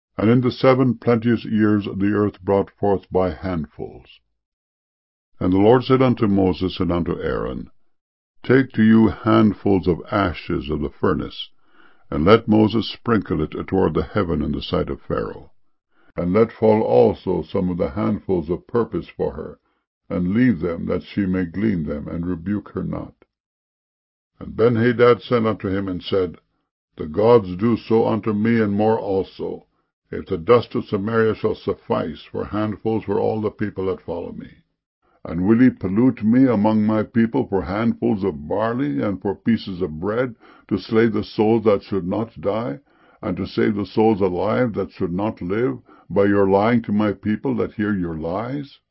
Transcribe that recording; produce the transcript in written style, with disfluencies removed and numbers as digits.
And in the 7 plenteous years the earth brought forth by handfuls. And the Lord said unto Moses and unto Aaron, Take to you handfuls of ashes of the furnace, and let Moses sprinkle it toward the heaven in the sight of Pharaoh. And let fall also some of the handfuls of purpose for her, and leave them, that she may glean them, and rebuke her not. And Benhadad sent unto him, and said, The gods do so unto me, and more also, if the dust of Samaria shall suffice for handfuls for all the people that follow me. And will ye pollute me among my people for handfuls of barley, and for pieces of bread, to slay the souls that should not die, and to save the souls alive that should not live, by your lying to my people that hear your lies?